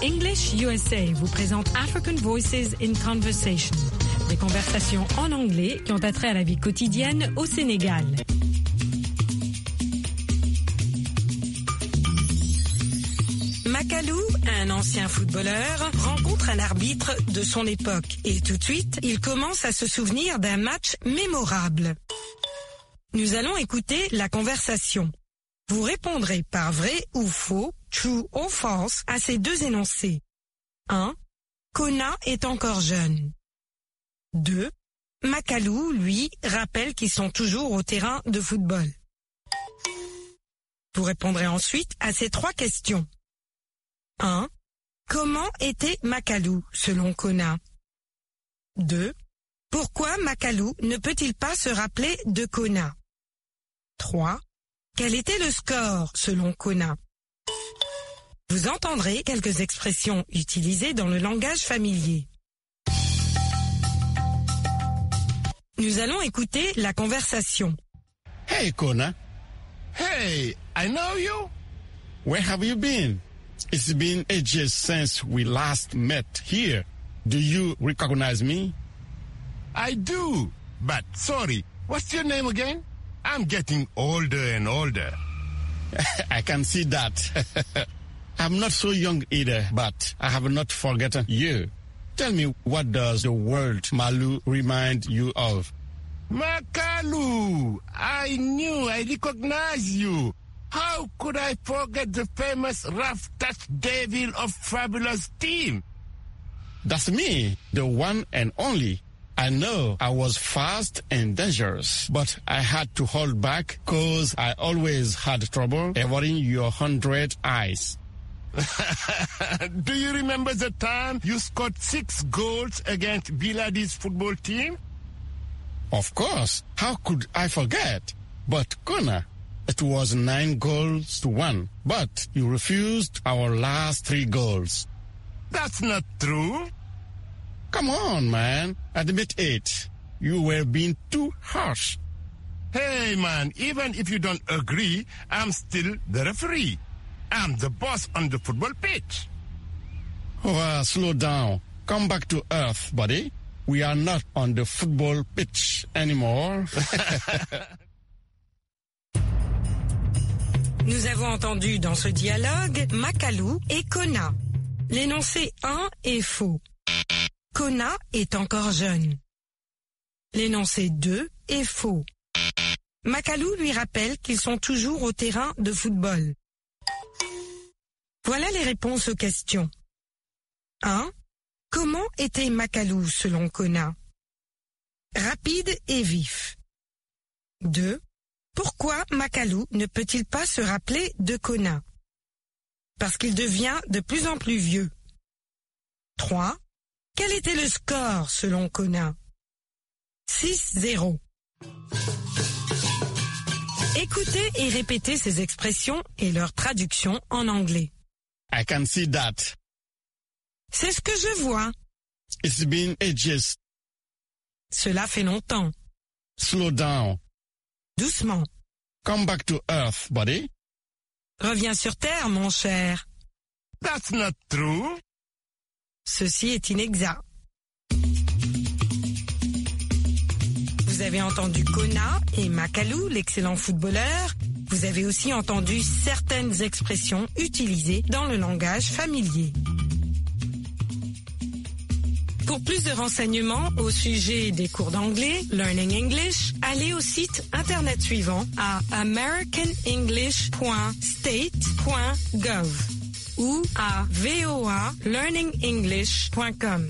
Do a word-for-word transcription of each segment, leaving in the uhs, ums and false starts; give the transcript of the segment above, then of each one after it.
English U S A vous présente African Voices in Conversation, des conversations en anglais qui ont attrait à la vie quotidienne au Sénégal. Makalou, un ancien footballeur, rencontre un arbitre de son époque et tout de suite, il commence à se souvenir d'un match mémorable. Nous allons écouter la conversation. Vous répondrez par vrai ou faux, true ou false, à ces deux énoncés. un. Kona est encore jeune. deux. Makalou, lui, rappelle qu'ils sont toujours au terrain de football. Vous répondrez ensuite à ces trois questions. un. Comment était Makalou, selon Kona? deux. Pourquoi Makalou ne peut-il pas se rappeler de Kona? trois. Quel était le score, selon Kona? Vous entendrez quelques expressions utilisées dans le langage familier. Nous allons écouter la conversation. Hey, Kona. Hey, I know you. Where have you been? It's been ages since we last met here. Do you recognize me? I do. But sorry, what's your name again? I'm getting older and older. I can see that. I'm not so young either, but I have not forgotten you. Tell me, what does the word Malu remind you of? Makalou! I knew I recognized you. How could I forget the famous rough touch devil of Fabulous team? That's me, the one and only. I know I was fast and dangerous, but I had to hold back because I always had trouble avoiding your hundred eyes. Do you remember the time you scored six goals against Biladi's football team? Of course. How could I forget? But Kona, it was nine goals to one, but you refused our last three goals. That's not true. Come on, man. Admit it. You were being too harsh. Hey, man, even if you don't agree, I'm still the referee. I'm the boss on the football pitch. Oh, uh, slow down. Come back to earth, buddy. We are not on the football pitch anymore. Nous avons entendu dans ce dialogue Makalou et Kona. L'énoncé un est faux. Kona est encore jeune. L'énoncé deux est faux. Makalou lui rappelle qu'ils sont toujours au terrain de football. Voilà les réponses aux questions. un. Comment était Makalou selon Kona? Rapide et vif. deux. Pourquoi Makalou ne peut-il pas se rappeler de Kona? Parce qu'il devient de plus en plus vieux. trois. Quel était le score selon Kona? six zéro. Écoutez et répétez ces expressions et leur traduction en anglais. I can see that. C'est ce que je vois. It's been ages. Cela fait longtemps. Slow down. Doucement. Come back to earth, buddy. Reviens sur terre, mon cher. That's not true. Ceci est inexact. Vous avez entendu Kona et Makalou, l'excellent footballeur. Vous avez aussi entendu certaines expressions utilisées dans le langage familier. Pour plus de renseignements au sujet des cours d'anglais, Learning English, allez au site internet suivant à american english point state point gov ou à voa learning english point com.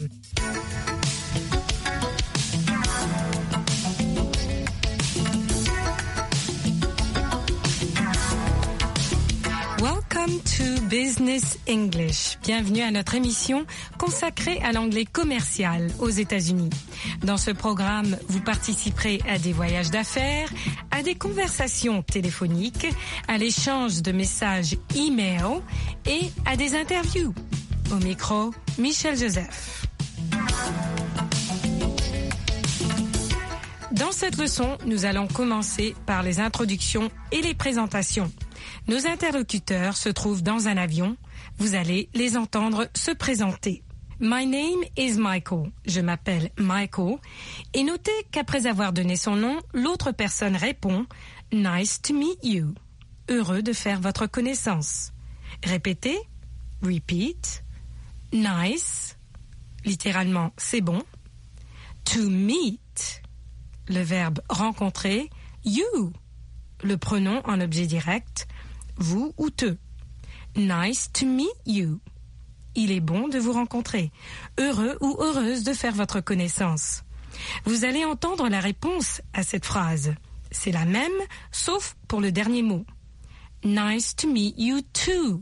Welcome to Business English. Bienvenue à notre émission consacrée à l'anglais commercial aux États-Unis. Dans ce programme, vous participerez à des voyages d'affaires, à des conversations téléphoniques, à l'échange de messages e-mail et à des interviews. Au micro, Michel Joseph. Dans cette leçon, nous allons commencer par les introductions et les présentations. Nos interlocuteurs se trouvent dans un avion. Vous allez les entendre se présenter. My name is Michael. Je m'appelle Michael. Et notez qu'après avoir donné son nom, l'autre personne répond « Nice to meet you ». Heureux de faire votre connaissance. Répétez. Repeat. Nice. Littéralement, c'est bon. To meet. Le verbe rencontrer. You. Le pronom en objet direct. Vous ou te. Nice to meet you. Il est bon de vous rencontrer. Heureux ou heureuse de faire votre connaissance. Vous allez entendre la réponse à cette phrase. C'est la même, sauf pour le dernier mot. Nice to meet you too.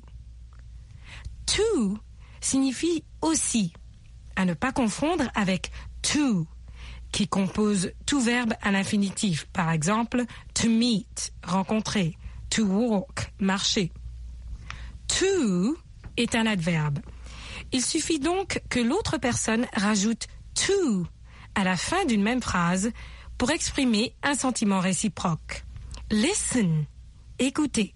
To signifie aussi, à ne pas confondre avec to, qui compose tout verbe à l'infinitif. Par exemple, to meet, rencontrer, to walk, marcher. To est un adverbe. Il suffit donc que l'autre personne rajoute to à la fin d'une même phrase pour exprimer un sentiment réciproque. Listen, écoutez.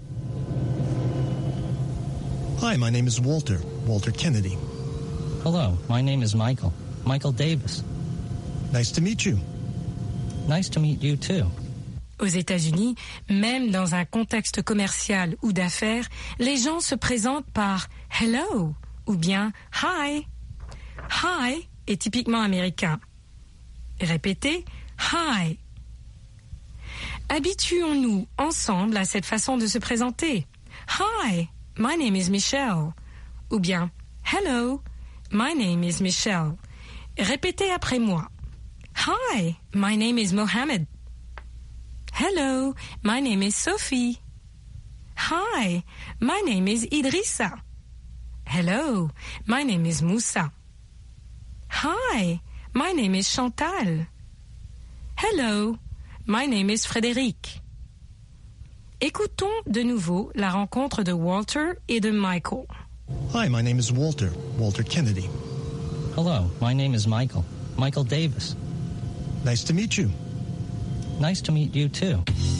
Hi, my name is Walter, Walter Kennedy. Hello, my name is Michael, Michael Davis. Nice to meet you. Nice to meet you too. Aux États-Unis, même dans un contexte commercial ou d'affaires, les gens se présentent par « hello » ou bien « hi ». « Hi » est typiquement américain. Répétez « hi ». Habituons-nous ensemble à cette façon de se présenter. « Hi, my name is Michelle » ou bien « hello, my name is Michelle ». Répétez après moi. « Hi, my name is Mohammed ». Hello, my name is Sophie. Hi, my name is Idrissa. Hello, my name is Moussa. Hi, my name is Chantal. Hello, my name is Frédéric. Écoutons de nouveau la rencontre de Walter et de Michael. Hi, my name is Walter, Walter Kennedy. Hello, my name is Michael, Michael Davis. Nice to meet you. Nice to meet you too.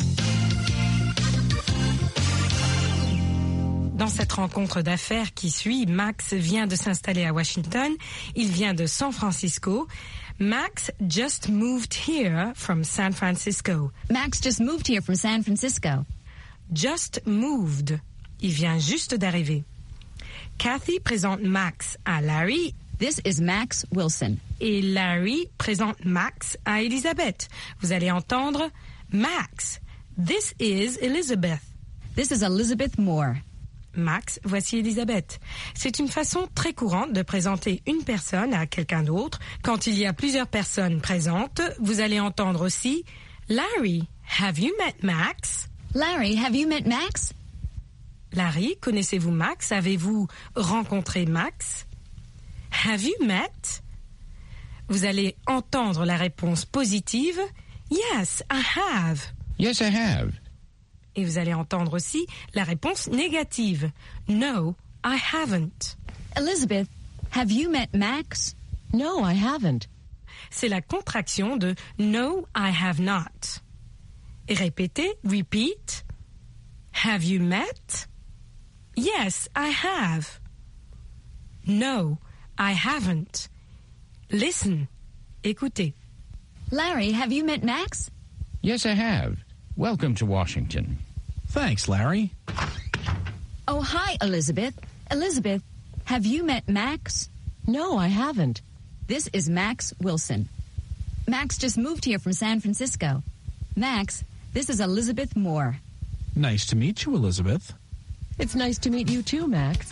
Dans cette rencontre d'affaires qui suit, Max vient de s'installer à Washington. Il vient de San Francisco. Max just moved here from San Francisco. Max just moved here from San Francisco. Just moved. Il vient juste d'arriver. Kathy présente Max à Larry. This is Max Wilson. Et Larry présente Max à Elizabeth. Vous allez entendre Max. This is Elizabeth. This is Elizabeth Moore. Max, voici Elizabeth. C'est une façon très courante de présenter une personne à quelqu'un d'autre. Quand il y a plusieurs personnes présentes, vous allez entendre aussi Larry, have you met Max? Larry, have you met Max? Larry, connaissez-vous Max? Avez-vous rencontré Max? Have you met? Vous allez entendre la réponse positive. Yes, I have. Yes, I have. Et vous allez entendre aussi la réponse négative. No, I haven't. Elizabeth, have you met Max? No, I haven't. C'est la contraction de No, I have not. Et répétez, repeat. Have you met? Yes, I have. No, I haven't. Listen. Écoutez. Larry, have you met Max? Yes, I have. Welcome to Washington. Thanks, Larry. Oh, hi, Elizabeth. Elizabeth, have you met Max? No, I haven't. This is Max Wilson. Max just moved here from San Francisco. Max, this is Elizabeth Moore. Nice to meet you, Elizabeth. It's nice to meet you too, Max.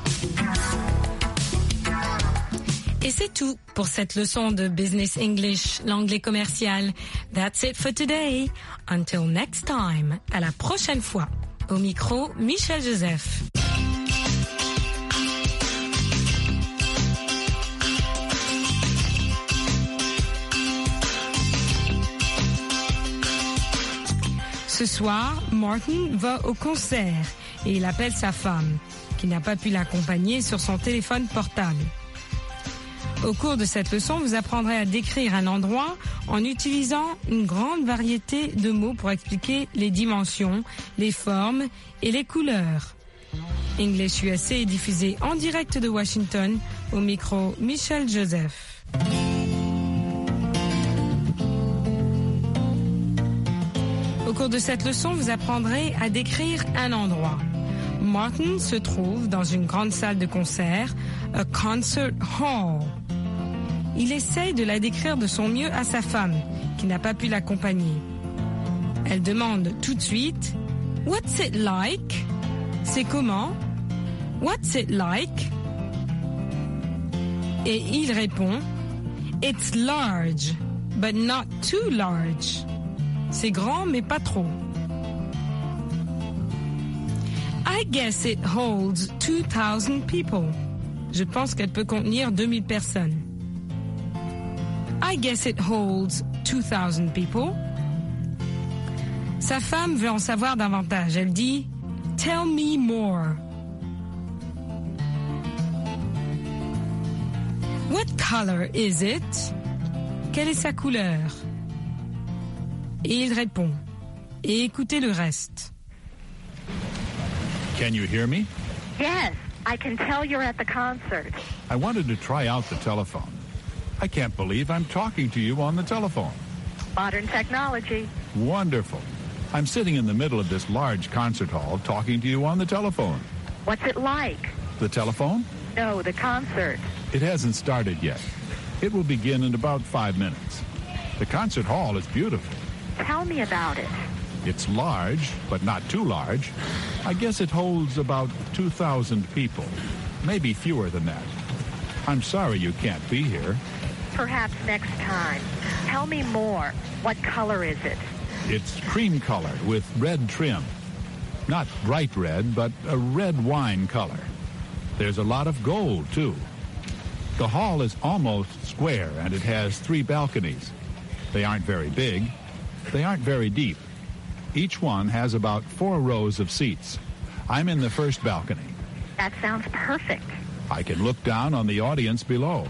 Et c'est tout pour cette leçon de Business English, l'anglais commercial. That's it for today. Until next time. À la prochaine fois. Au micro, Michel Joseph. Ce soir, Martin va au concert et il appelle sa femme, qui n'a pas pu l'accompagner sur son téléphone portable. Au cours de cette leçon, vous apprendrez à décrire un endroit en utilisant une grande variété de mots pour expliquer les dimensions, les formes et les couleurs. English U S A est diffusé en direct de Washington, au micro Michel Joseph. Au cours de cette leçon, vous apprendrez à décrire un endroit. Martin se trouve dans une grande salle de concert, a concert hall. Il essaye de la décrire de son mieux à sa femme, qui n'a pas pu l'accompagner. Elle demande tout de suite « What's it like ?» C'est comment? What's it like? Et il répond It's large, but not too large. C'est grand, mais pas trop. I guess it holds two thousand people. Je pense qu'elle peut contenir deux mille personnes. I guess it holds two thousand people. Sa femme veut en savoir davantage. Elle dit Tell me more. What color is it? Quelle est sa couleur? Et il répond. Et écoutez le reste. Can you hear me? Yes, I can tell you're at the concert. I wanted to try out the telephone. I can't believe I'm talking to you on the telephone. Modern technology. Wonderful. I'm sitting in the middle of this large concert hall talking to you on the telephone. What's it like? The telephone? No, the concert. It hasn't started yet. It will begin in about five minutes. The concert hall is beautiful. Tell me about it. It's large, but not too large. I guess it holds about two thousand people, maybe fewer than that. I'm sorry you can't be here. Perhaps next time. Tell me more. What color is it? It's cream color with red trim. Not bright red, but a red wine color. There's a lot of gold, too. The hall is almost square, and it has three balconies. They aren't very big. They aren't very deep. Each one has about four rows of seats. I'm in the first balcony. That sounds perfect. I can look down on the audience below.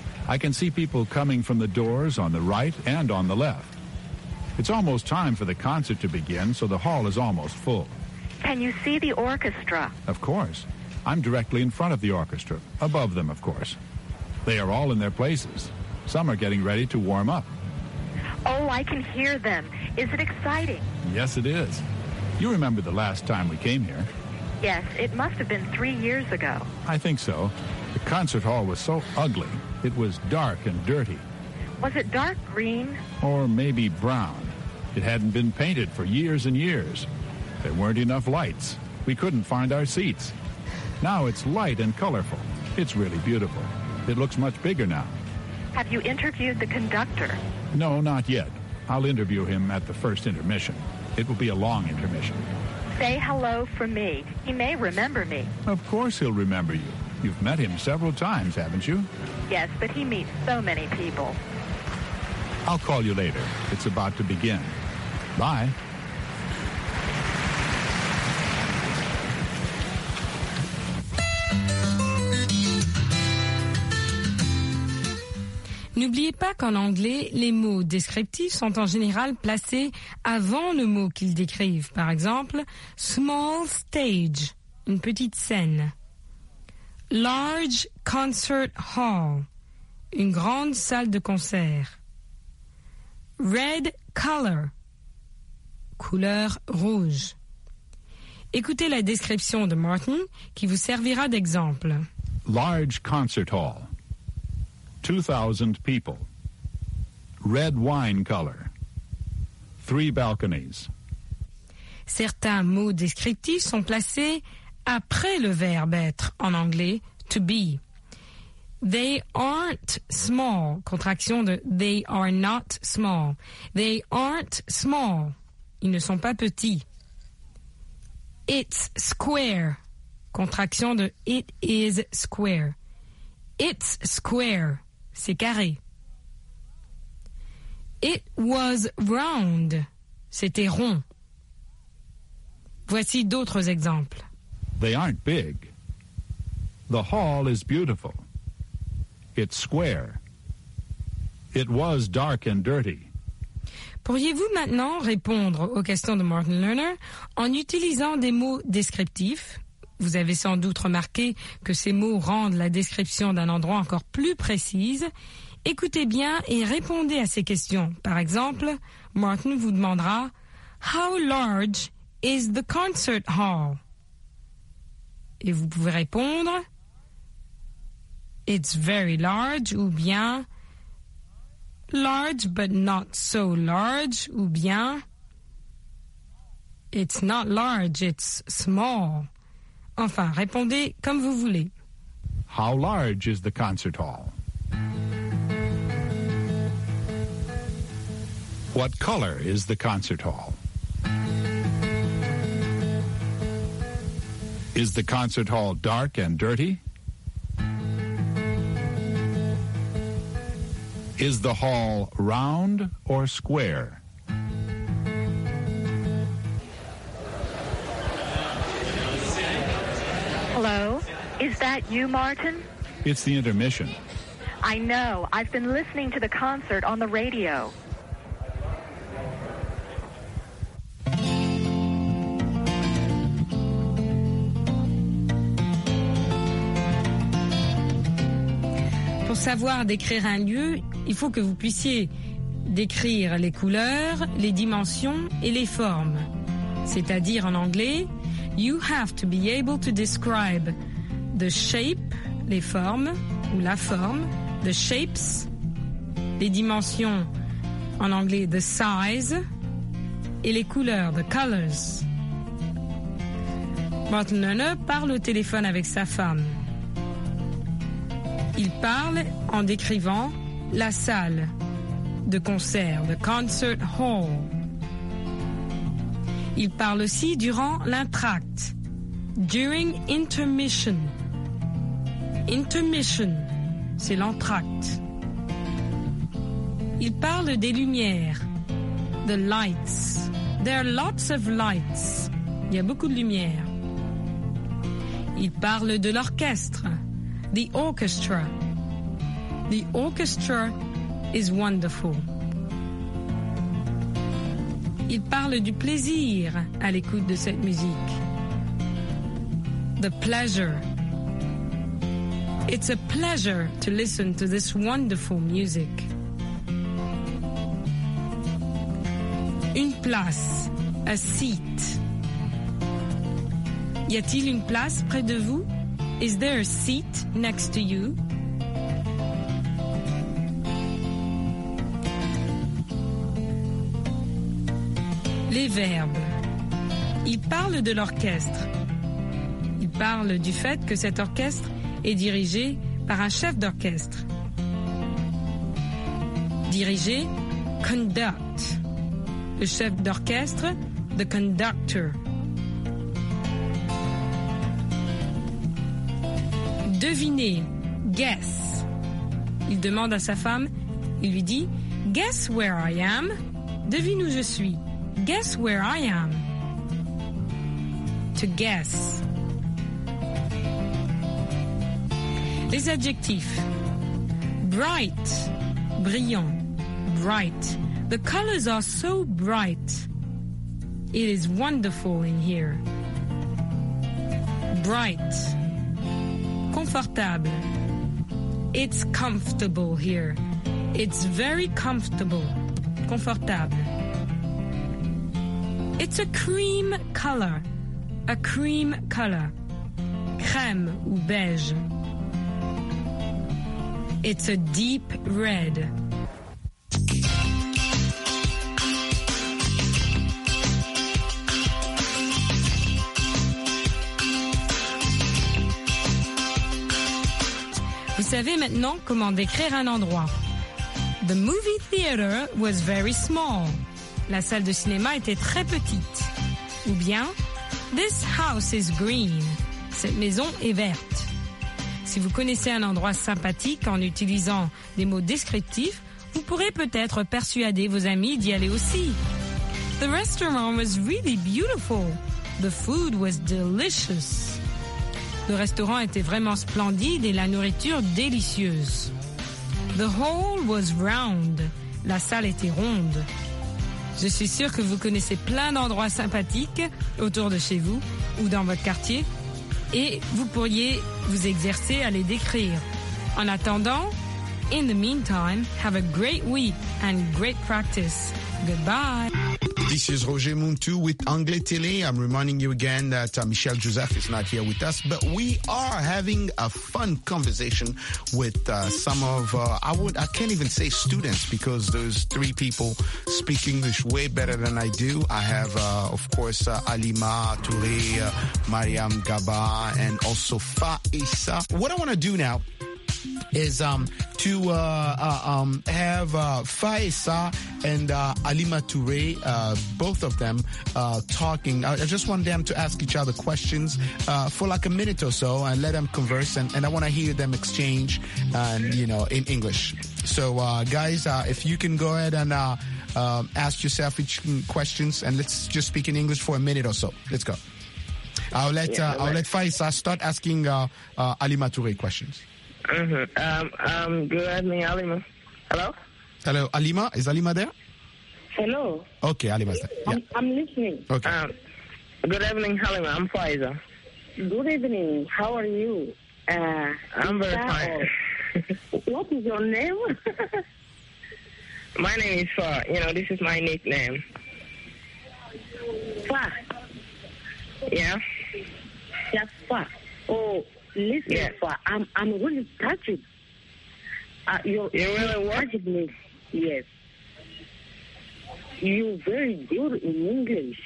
I can see people coming from the doors on the right and on the left. It's almost time for the concert to begin, so the hall is almost full. Can you see the orchestra? Of course. I'm directly in front of the orchestra, above them, of course. They are all in their places. Some are getting ready to warm up. Oh, I can hear them. Is it exciting? Yes, it is. You remember the last time we came here? Yes, it must have been three years ago. I think so. The concert hall was so ugly. It was dark and dirty. Was it dark green? Or maybe brown. It hadn't been painted for years and years. There weren't enough lights. We couldn't find our seats. Now it's light and colorful. It's really beautiful. It looks much bigger now. Have you interviewed the conductor? No, not yet. I'll interview him at the first intermission. It will be a long intermission. Say hello from me. He may remember me. Of course he'll remember you. You've met him several times, haven't you? Yes, but he meets so many people. I'll call you later. It's about to begin. Bye. N'oubliez pas qu'en anglais, les mots descriptifs sont en général placés avant le mot qu'ils décrivent. Par exemple, small stage, une petite scène. Large concert hall, une grande salle de concert. Red color, couleur rouge. Écoutez la description de Martin qui vous servira d'exemple. Large concert hall. two thousand people. Red wine color. Three balconies. Certains mots descriptifs sont placés après le verbe être en anglais to be. They aren't small, contraction de they are not small. They aren't small. Ils ne sont pas petits. It's square, contraction de it is square. It's square, c'est carré. It was round, c'était rond. Voici d'autres exemples. They aren't big. The hall is beautiful. it's square. It was dark and dirty. Pourriez-vous maintenant répondre aux questions de Martin Lerner en utilisant des mots descriptifs? Vous avez sans doute remarqué que ces mots rendent la description d'un endroit encore plus précise. Écoutez bien et répondez à ces questions. Par exemple, Martin vous demandera « How large is the concert hall? » Et vous pouvez répondre « It's very large » ou bien « large but not so large » ou bien « It's not large, it's small ». Enfin, répondez comme vous voulez. How large is the concert hall? What color is the concert hall? Is the concert hall dark and dirty? Is the hall round or square? Hello? Is that you, Martin? It's the intermission. I know. I've been listening to the concert on the radio. Pour savoir décrire un lieu, il faut que vous puissiez décrire les couleurs, les dimensions et les formes. C'est-à-dire en anglais, you have to be able to describe the shape, les formes, ou la forme, the shapes, les dimensions, en anglais, the size, et les couleurs, the colors. Martin Lerner parle au téléphone avec sa femme. Il parle en décrivant la salle de concert, the concert hall. Il parle aussi durant l'entracte, during intermission. Intermission, c'est l'entracte. Il parle des lumières, the lights. There are lots of lights. Il y a beaucoup de lumière. Il parle de l'orchestre, the orchestra. The orchestra is wonderful. Il parle du plaisir à l'écoute de cette musique. The pleasure. It's a pleasure to listen to this wonderful music. Une place, a seat. Y a-t-il une place près de vous? Is there a seat next to you? Les verbes. Il parle de l'orchestre. Il parle du fait que cet orchestre est dirigé par un chef d'orchestre. Diriger, conduct. Le chef d'orchestre, the conductor. Deviner, guess. Il demande à sa femme, il lui dit, guess where I am. Devine où je suis. Guess where I am. To guess. Les adjectifs. Bright, brillant, bright. The colors are so bright. It is wonderful in here. Bright. Confortable. It's comfortable here. It's very comfortable. Confortable. It's a cream color. A cream color. Crème ou beige. It's a deep red. Vous savez maintenant comment décrire un endroit. The movie theater was very small. La salle de cinéma était très petite. Ou bien, this house is green. Cette maison est verte. Si vous connaissez un endroit sympathique en utilisant des mots descriptifs, vous pourrez peut-être persuader vos amis d'y aller aussi. The restaurant was really beautiful. The food was delicious. Le restaurant était vraiment splendide et la nourriture délicieuse. The hall was round. La salle était ronde. Je suis sûre que vous connaissez plein d'endroits sympathiques autour de chez vous ou dans votre quartier et vous pourriez vous exercer à les décrire. En attendant, in the meantime, have a great week and great practice. Goodbye. This is Roger Muntu with Anglais Télé. I'm reminding you again that uh, Michel Joseph is not here with us, but we are having a fun conversation with uh, some of, uh, I would, I can't even say students because those three people speak English way better than I do. I have, uh, of course, uh, Alima Touré, uh, Mariam Gaba, and also Faisa. What I want to do now is um, to uh, uh, um, have uh, Faisa and uh, Alima Touré, uh, both of them uh, talking. I, I just want them to ask each other questions uh, for like a minute or so and let them converse. And, and I want to hear them exchange, and you know, in English. So, uh, guys, uh, if you can go ahead and uh, uh, ask yourself each questions, and let's just speak in English for a minute or so. Let's go. I'll let uh, I'll let Faisa start asking uh, uh, Alima Touré questions. Mm-hmm. Um, um, good evening, Alima. Hello? Hello, Alima. Is Alima there? Hello. Okay, Alima's there. Yeah. I'm, I'm listening. Okay. Um, good evening, Halima. I'm Faiza. Good evening. How are you? Uh, I'm very fine. What is your name? My name is Fa. You know, this is my nickname. Fa? Yeah. Just Fa. Oh. Listen, yes. I'm I'm really touched. Uh, you're, you really touched me. Yes. You're very good in English.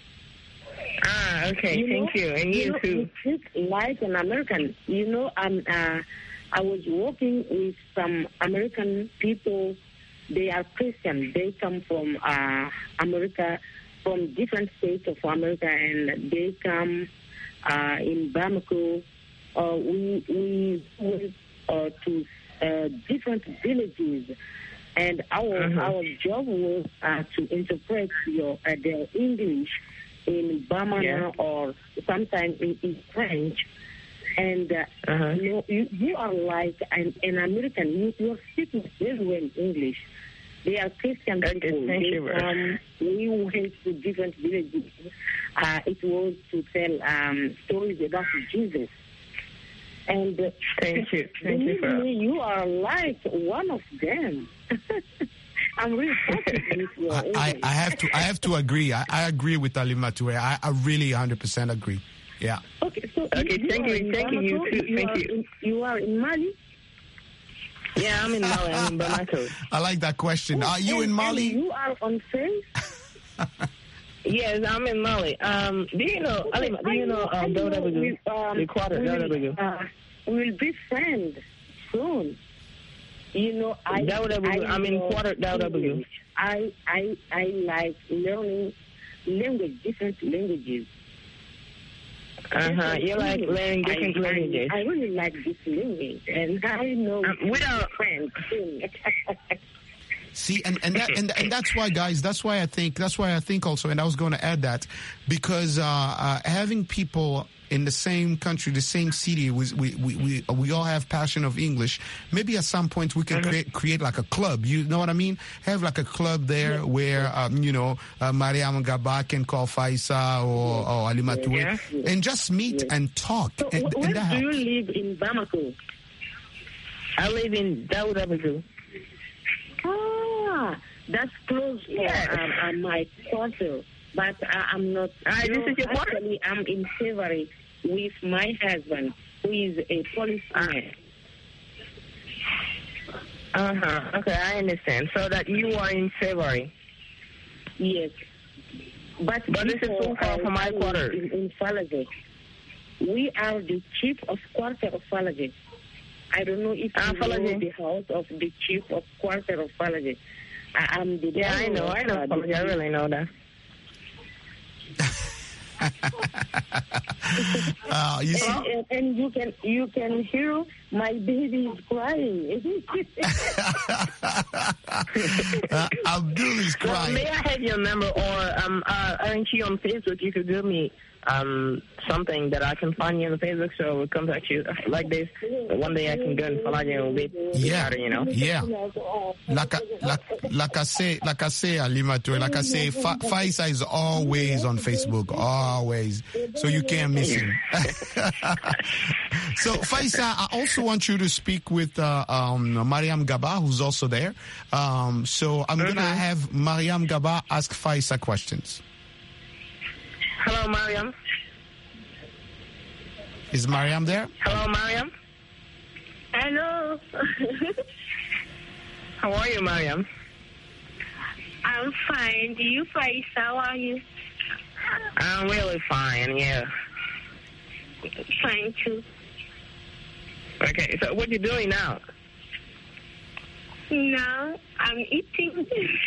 Ah, okay. You Thank know, you, and you, you know, too. You speak like an American. You know, I'm. Uh, I was working with some American people. They are Christian. They come from uh, America, from different states of America, and they come uh, in Bamako. Uh, we we went uh, to uh, different villages, and our uh-huh. our job was uh, to interpret your uh, their English in Bamana yeah. or sometimes in, in French. And uh, uh-huh. you, know, you you are like an, an American. You you are speaking very well English. They are Christian people. Okay, thank you. Um, we went to different villages. Uh, it was to tell um, stories about Jesus. And uh, thank you. Thank you, for me, you are like one of them. I'm really happy with your I, I, I have to I have to agree. I, I agree with Alima Touré. I, I really one hundred percent agree. Yeah. Okay, so okay, you thank you. Thank you, you too. You thank you. In, you are in Mali? Yeah, I'm in Mali. I'm in Bamako. I like that question. Oh, are you and, in Mali? You are on face? Yes, I'm in Mali. Um, do you know, okay, Alima, do you know, um, know we, um, the quarter, we will, uh, we'll be friends soon. You know, I, I I'm in quarter W. I, I, I like learning language, different languages. Uh-huh. You like learning different I, languages. I, I really like this language, and I know um, we are friends soon. See, and, and, that, and and that's why, guys, that's why I think, that's why I think also, and I was going to add that, because uh, uh, having people in the same country, the same city, we, we, we, we, we all have passion of English. Maybe at some point we can mm-hmm. create, create like a club, you know what I mean? Have like a club there yeah. where, um, you know, uh, Mariam Gaba can call Faisa or, yeah. or Alima Touré yeah. yeah. and just meet yeah. and talk. So and, where and that do helps. you live in Bamako? I live in Daoudabagou. Ah, that's close to yes. um, uh, my quarter, but uh, I'm not. Uh, this is your quarter? Actually, I'm in February with my husband, who is a policeman. Uh huh. Okay, I understand. So that you are in February. Yes, but but this is so far from my quarter. In, in Falage, we are the chief of quarter of Falage. I don't know if uh, you Falage. know the house of the chief of quarter of Falage. I, I'm the yeah, I know, I know Falage. I really know that. uh, you see? And, and you can you can hear my baby is crying. uh, Abdul is crying. Well, may I have your number, or um, uh, aren't you on Facebook? You could give me um something that I can find you on Facebook, so I will contact you like this. One day I can go and follow you a bit. Yeah, better, you know. Yeah. Like I, like, like I say, like I say, Alimato, like I say, Fa- Faisa is always on Facebook, always. So you can't miss him. So Faisa, I also want you to speak with uh, um, Mariam Gaba, who's also there. Um, so I'm mm-hmm. gonna have Mariam Gaba ask Faisa questions. Hello, Mariam. Is Mariam there? Hello, Mariam. Hello. How are you, Mariam? I'm fine. Do you, Faisa? How are you? I'm really fine, yeah. Fine, too. Okay, so what are you doing now? Now, I'm eating.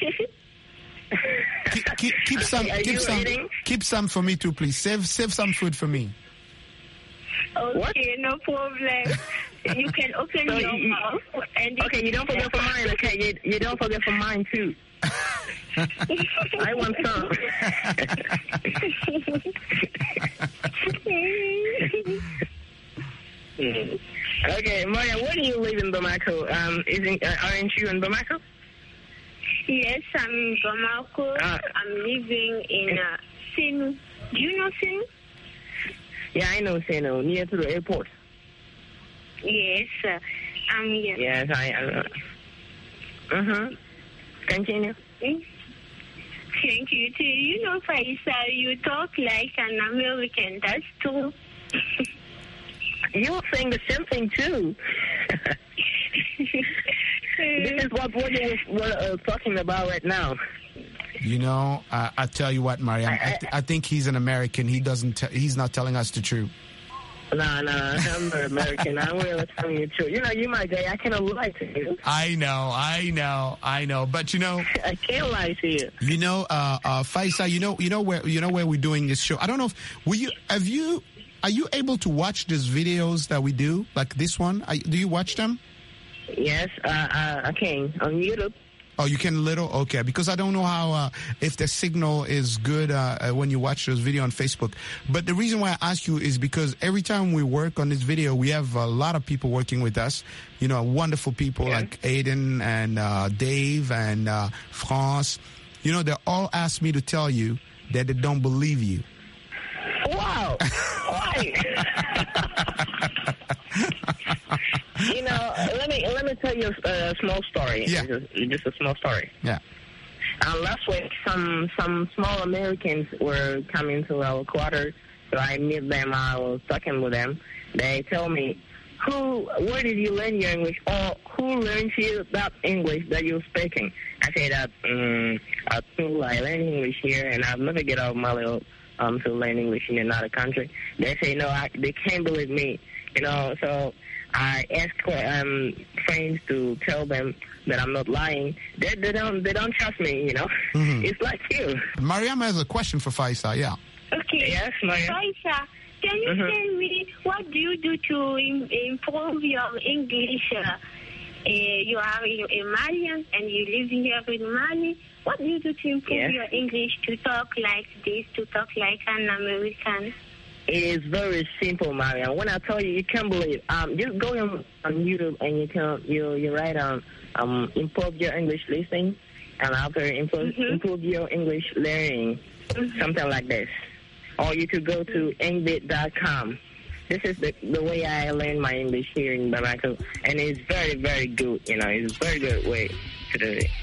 keep, keep, keep some, are keep you some, eating? keep some for me too, please. Save, save some food for me. Okay, what? No problem. You can open so your you, mouth. And okay, you don't forget for mine. Okay, you, you don't forget for mine too. I want some. Okay, Maria, where do you live in Bamako? Um, isn't uh, aren't you in Bamako? Yes, I'm in Bamako. Uh, I'm living in uh, Senu. Do you know Senu? Yeah, I know Senu, near to the airport. Yes, uh, I'm here. Yes, I am. Uh huh. Continue. Thank you. Too. You know, Faisa, you talk like an American. That's true. You're saying the same thing too. This is what what you were uh, talking about right now. You know, uh, I tell you what, Mariam. I, I, th- I think he's an American. He doesn't. Te- he's not telling us the truth. No, no, I'm not American. I'm really telling you the truth. You know, you my guy. I cannot lie to you. I know, I know, I know. But you know, I can't lie to you. You know, uh, uh, Faisa. You know, you know where you know where we're doing this show. I don't know if will you have you. Are you able to watch these videos that we do, like this one? Are, do you watch them? Yes, uh, uh, I can on YouTube. Oh, you can little? Okay, because I don't know how, uh, if the signal is good uh, when you watch those video on Facebook. But the reason why I ask you is because every time we work on this video, we have a lot of people working with us. You know, wonderful people yeah. like Aiden and uh, Dave and uh, France. You know, they all ask me to tell you that they don't believe you. Wow. Why? You know, let me let me tell you a uh, small story. Yeah. Just, just a small story. Yeah. Uh, last week, some some small Americans were coming to our quarters, so I met them. I was talking with them. They tell me, "Who? Where did you learn your English? Or who learned you that English that you're speaking?" I say that um, at school I learned English here, and I've never get out of my little um to learn English in another country. They say no, I, they can't believe me. You know, so I ask um, friends to tell them that I'm not lying. They, they don't they don't trust me, you know. Mm-hmm. It's like you. Mariam has a question for Faisa, yeah. Okay. Yes, Mariam. Faisa, can you mm-hmm. tell me what do you do to im- improve your English? Uh, uh, you are a Malian and you live here in Mali. What do you do to improve yes. your English to talk like this, to talk like an American? It is very simple, Mariam. When I tell you, you can't believe. Um, just go on, on YouTube and you can you you write um um improve your English listening, and after improve mm-hmm. improve your English learning, mm-hmm. something like this. Or you could go to engbit dot com. This is the the way I learn my English here in Bamako, and it's very very good. You know, it's a very good way to do it.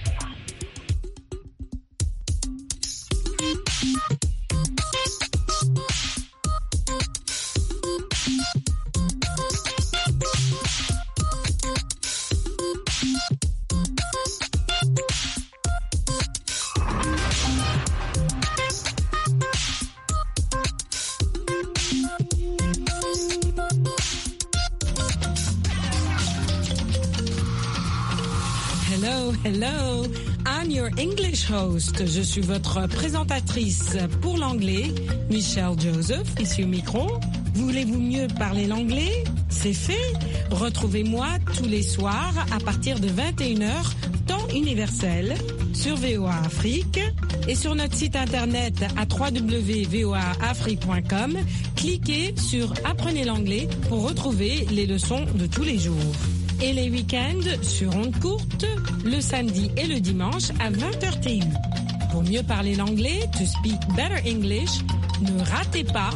Hello, hello. Anne, your English host. Je suis votre présentatrice pour l'anglais, Michelle Joseph, ici au micro. Voulez-vous mieux parler l'anglais? C'est fait. Retrouvez-moi tous les soirs à partir de vingt et une heures, temps universel, sur V O A Afrique et sur notre site internet à w w w point v o a afrique point com. Cliquez sur Apprenez l'anglais pour retrouver les leçons de tous les jours. Et les week-ends sur ondes courtes, le samedi et le dimanche à vingt heures T U. Pour mieux parler l'anglais, to speak better English, ne ratez pas